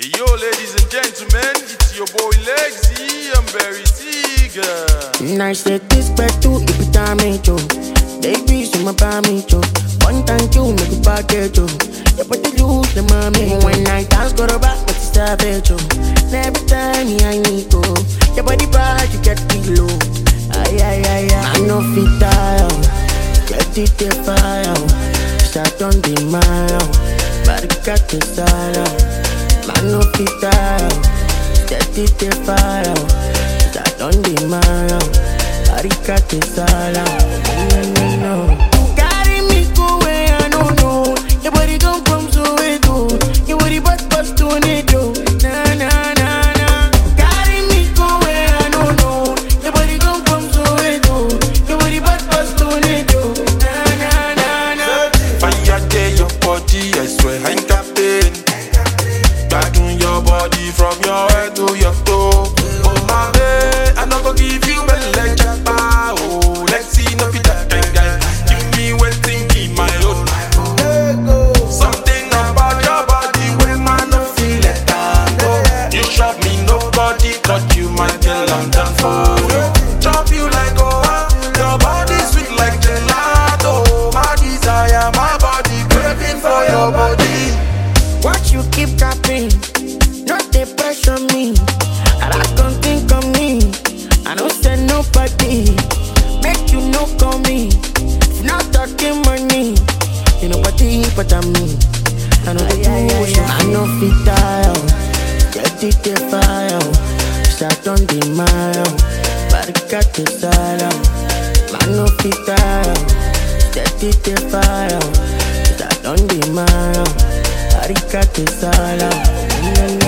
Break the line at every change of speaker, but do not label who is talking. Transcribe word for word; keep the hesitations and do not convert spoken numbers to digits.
Hey yo, ladies and gentlemen, it's your boy Lexi, I'm very eager.
Nice that this bed too, if it time me too. Baby, so my me too. One thank you, make it back there too. You put the juice, the mommy. When I dance, go to back, but it's a bit too. Every time I need to. Your body bad, you get the low. Ay, ay, ay, ay. I know fit tire. Get it the fire. Start on the mile. Body got the style. Man no fit tire. Get it the fire. Start on the mile. Body got the style. No, no, no. Carry me go where I don't know. Your body come from Soweto. Your body bust bust to Nedo. Na na na na. Carry me go where I don't know. Your body come from Soweto. Your body bust bust to Nedo. Na na na na.
Fire day your body, I swear I ain't captain. Back in your body from your head to your toe. Oh my babe, I not go give you a leg jabba. Oh, let's see no fit that kind guy. Give me well thinking my own. Something about your body when man no feel like that. Oh, you shot me, nobody got you, my girl, I'm done for you. Chop you like oh, your body sweet like gelato. My desire, my body craving for your body.
Watch you keep tapping, not the pressure me. And I can't think of me. I don't send nobody. Make you no call me. If not talking money, you know what he but I'm me. I know the do I know fit tire. Get it the fire. Start on the mile. Body got the style. I know fit tire. Get it the fire. Start on the mile. Body got the style.